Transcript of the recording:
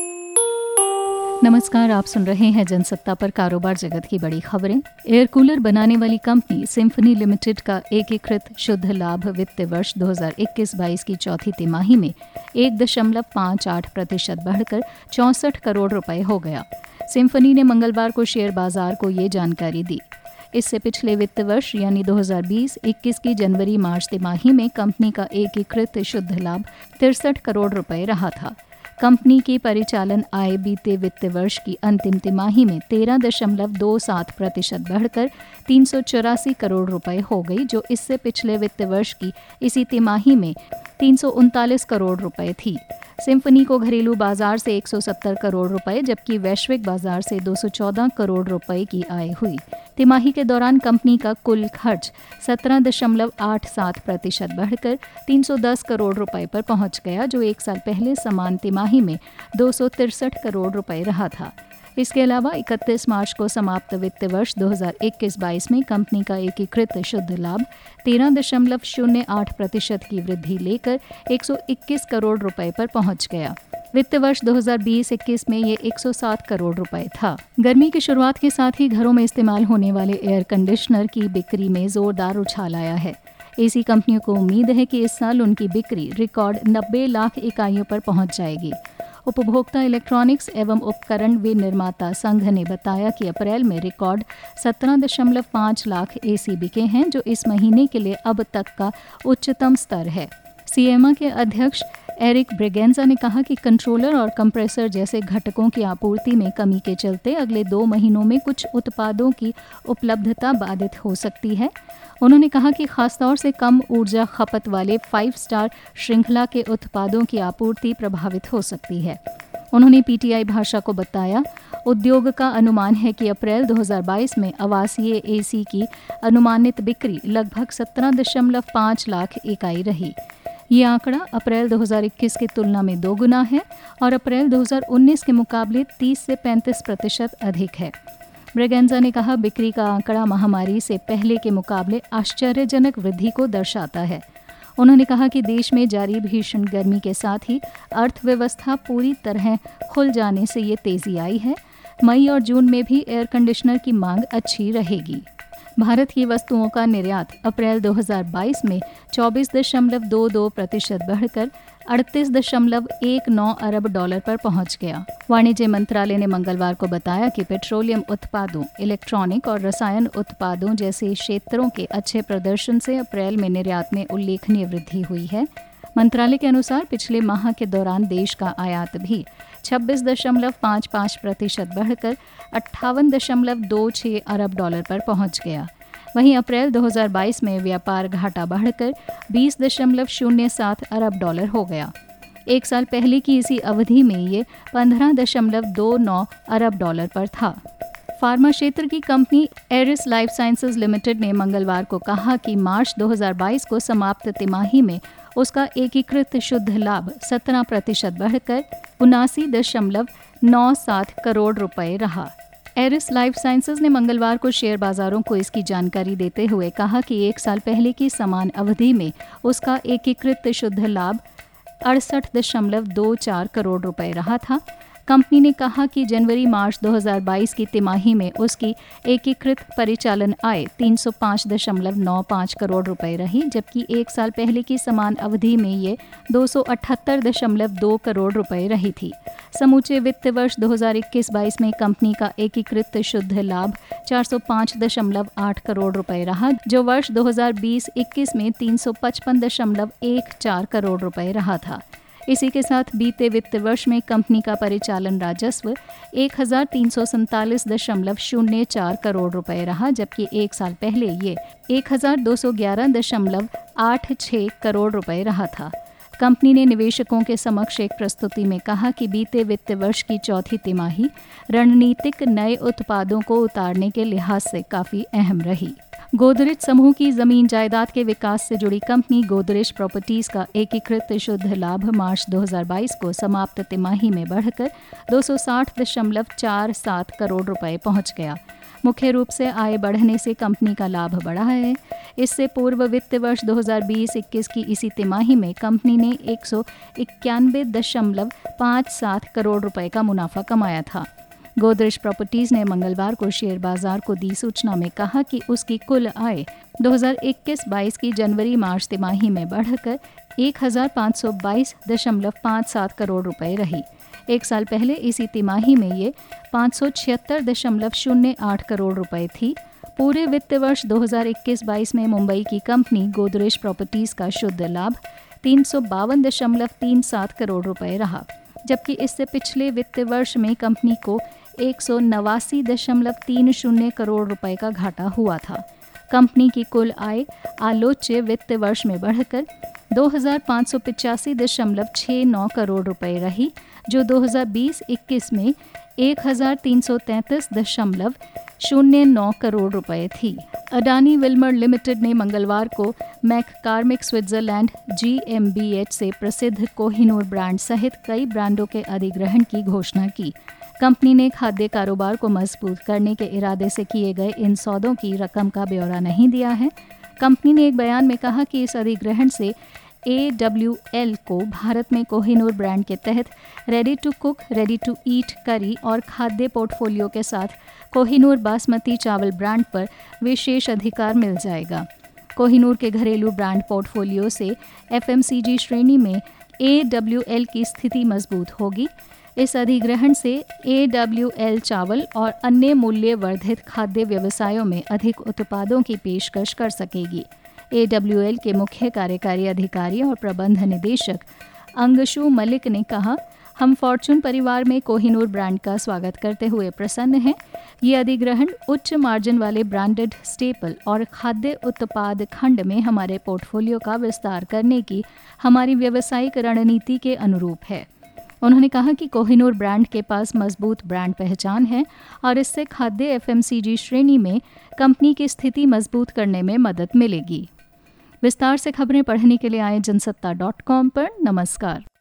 नमस्कार, आप सुन रहे हैं जनसत्ता पर कारोबार जगत की बड़ी खबरें। एयर कूलर बनाने वाली कंपनी सिम्फनी लिमिटेड का एकीकृत शुद्ध लाभ वित्त वर्ष 2021-22 की चौथी तिमाही में 1.58% बढ़कर 64 करोड़ रुपए हो गया। सिम्फनी ने मंगलवार को शेयर बाजार को ये जानकारी दी। इससे पिछले वित्त वर्ष यानी 2020-21 की जनवरी-मार्च तिमाही में कंपनी का एकीकृत शुद्ध लाभ 63 करोड़ रुपए रहा था। कंपनी की परिचालन आय बीते वित्त वर्ष की अंतिम तिमाही में 13.27% बढ़कर 384 करोड़ रुपए हो गई, जो इससे पिछले वित्त वर्ष की इसी तिमाही में 339 करोड़ रुपए थी। सिम्फनी को घरेलू बाजार से 170 करोड़ रुपए जबकि वैश्विक बाजार से 214 करोड़ रुपए की आय हुई। तिमाही के दौरान कंपनी का कुल खर्च 17.87% बढ़कर 310 करोड़ रुपए पर पहुंच गया, जो एक साल पहले समान तिमाही में 263 करोड़ रुपए रहा था। इसके अलावा 31 मार्च को समाप्त वित्त वर्ष 2021-22 में कंपनी का एकीकृत शुद्ध लाभ 13.08% की वृद्धि लेकर 121 करोड़ रुपए पर पहुंच गया। वित्त वर्ष 2020-21 में ये 107 करोड़ रुपए था। गर्मी की शुरुआत के साथ ही घरों में इस्तेमाल होने वाले एयर कंडीशनर की बिक्री में जोरदार उछाल आया है। एसी कंपनियों को उम्मीद है कि इस साल उनकी बिक्री रिकॉर्ड 90 लाख इकाइयों पर पहुंच जाएगी। उपभोक्ता इलेक्ट्रॉनिक्स एवं उपकरण विनिर्माता संघ ने बताया कि अप्रैल में रिकॉर्ड 17.5 लाख एसी बिके हैं, जो इस महीने के लिए अब तक का उच्चतम स्तर है। सीएमए के अध्यक्ष एरिक ब्रेगेंजा ने कहा कि कंट्रोलर और कंप्रेसर जैसे घटकों की आपूर्ति में कमी के चलते अगले 2 महीनों में कुछ उत्पादों की उपलब्धता बाधित हो सकती है। उन्होंने कहा कि खासतौर से कम ऊर्जा खपत वाले 5 स्टार श्रृंखला के उत्पादों की आपूर्ति प्रभावित हो सकती है। उन्होंने पीटीआई भाषा को बताया, उद्योग का अनुमान है कि अप्रैल 2022 में आवासीय एसी की अनुमानित बिक्री लगभग 17.5 लाख इकाई रही। ये आंकड़ा अप्रैल 2021 की तुलना में 2 गुना है और अप्रैल 2019 के मुकाबले 30 से 35% अधिक है। ब्रेगेंजा ने कहा, बिक्री का आंकड़ा महामारी से पहले के मुकाबले आश्चर्यजनक वृद्धि को दर्शाता है। उन्होंने कहा कि देश में जारी भीषण गर्मी के साथ ही अर्थव्यवस्था पूरी तरह खुल जाने से ये तेजी आई है। मई और जून में भी एयर कंडीशनर की मांग अच्छी रहेगी। भारत की वस्तुओं का निर्यात अप्रैल 2022 में 24.22% बढ़कर 38.19 अरब डॉलर पर पहुंच गया। वाणिज्य मंत्रालय ने मंगलवार को बताया कि पेट्रोलियम उत्पादों, इलेक्ट्रॉनिक और रसायन उत्पादों जैसे क्षेत्रों के अच्छे प्रदर्शन से अप्रैल में निर्यात में उल्लेखनीय वृद्धि हुई है। मंत्रालय के अनुसार पिछले माह के दौरान देश का आयात भी 26.55% बढ़कर 58.26 अरब डॉलर पर पहुंच गया। वहीं अप्रैल 2022 में व्यापार घाटा बढ़कर 20.07 अरब डॉलर हो गया। एक साल पहले की इसी अवधि में ये 15.29 अरब डॉलर पर था। फार्मा क्षेत्र की company Eris Life Sciences Limited ने मंगलवार को कहा कि मार्च 2022 को समाप्त तिमाही में उसका एकीकृत शुद्ध लाभ 17% बढ़कर 79.97 करोड़ रुपए रहा। एरिस लाइफ साइंसेज ने मंगलवार को शेयर बाजारों को इसकी जानकारी देते हुए कहा कि एक साल पहले की समान अवधि में उसका एकीकृत शुद्ध लाभ 68.24 करोड़ रुपए रहा था। कंपनी ने कहा कि जनवरी-मार्च 2022 की तिमाही में उसकी एकीकृत परिचालन आय 305.95 करोड़ रुपए रही, जबकि एक साल पहले की समान अवधि में ये 278.2 करोड़ रुपए रही थी। समूचे वित्त वर्ष 2021-22 में कंपनी का एकीकृत शुद्ध लाभ 405.8 करोड़ रुपए रहा, जो वर्ष 2020-21 में 355.14 करोड़ रुपए रहा था। इसी के साथ बीते वित्त वर्ष में कंपनी का परिचालन राजस्व 1,347.04 करोड़ रुपए रहा, जबकि एक साल पहले ये 1,211.86 करोड़ रुपए रहा था। कंपनी ने निवेशकों के समक्ष एक प्रस्तुति में कहा कि बीते वित्त वर्ष की चौथी तिमाही रणनीतिक नए उत्पादों को उतारने के लिहाज से काफी अहम रही। गोदरेज समूह की जमीन जायदाद के विकास से जुड़ी कंपनी गोदरेज प्रॉपर्टीज का एकीकृत शुद्ध लाभ मार्च 2022 को समाप्त तिमाही में बढ़कर 260.47 करोड़ रुपए पहुंच गया। मुख्य रूप से आय बढ़ने से कंपनी का लाभ बढ़ा है। इससे पूर्व वित्त वर्ष 2020-21 की इसी तिमाही में कंपनी ने 191.57 करोड़ रुपए का मुनाफा कमाया था। गोदरेज प्रॉपर्टीज ने मंगलवार को शेयर बाजार को दी सूचना में कहा कि उसकी कुल आय 2021-22 की जनवरी-मार्च तिमाही में बढ़कर 1522.57 करोड़ रुपए रही। एक साल पहले इसी तिमाही में ये 576.08 करोड़ रुपए थी। पूरे वित्त वर्ष 2021-22 में मुंबई की कंपनी गोदरेज प्रॉपर्टीज का शुद्ध लाभ 352.37 करोड़ रुपए रहा, जबकि इससे पिछले वित्त वर्ष में कंपनी को 189.30 करोड़ रुपए का घाटा हुआ था। कंपनी की कुल आय आलोच्य वित्त वर्ष में बढ़कर 2585.69 करोड़ रुपए रही, जो 2020-21 में 1333.09 करोड़ रुपए थी। अडानी विल्मर लिमिटेड ने मंगलवार को मैककॉर्मिक स्विट्जरलैंड GmbH से प्रसिद्ध कोहिनूर ब्रांड सहित कई ब्रांडों के अधिग्रहण की घोषणा की। कंपनी ने खाद्य कारोबार को मजबूत करने के इरादे से किए गए इन सौदों की रकम का ब्यौरा नहीं दिया है। कंपनी ने एक बयान में कहा कि इस अधिग्रहण से AWL को भारत में कोहिनूर ब्रांड के तहत ready to cook, ready to eat curry और खाद्य पोर्टफोलियो के साथ कोहिनूर बासमती चावल ब्रांड पर विशेष अधिकार मिल जाएगा। कोहिनूर के घरेलू ब्रांड पोर्टफोलियो से FMCG श्रेणी में AWL की स्थिति मजबूत होगी। इस अधिग्रहण से AWL चावल और अन्य मूल्य वर्धित खाद्य व्यवसायों में अधिक उत्पादों की पेशकश कर सकेगी। AWL के मुख्य कार्यकारी अधिकारी और प्रबंध निदेशक अंगशु मलिक ने कहा, हम फॉर्चून परिवार में कोहिनूर ब्रांड का स्वागत करते हुए प्रसन्न हैं। ये अधिग्रहण उच्च मार्जिन वाले ब्रांडेड स्टेपल और खाद्य उत्पाद खंड में हमारे पोर्टफोलियो का विस्तार करने की हमारी व्यावसायिक रणनीति के अनुरूप है। उन्होंने कहा कि कोहिनूर ब्रांड के पास मजबूत ब्रांड पहचान है और इससे खाद्य FMCG श्रेणी में कंपनी की स्थिति मजबूत करने में मदद मिलेगी। विस्तार से खबरें पढ़ने के लिए आए जनसत्ता.com पर। नमस्कार।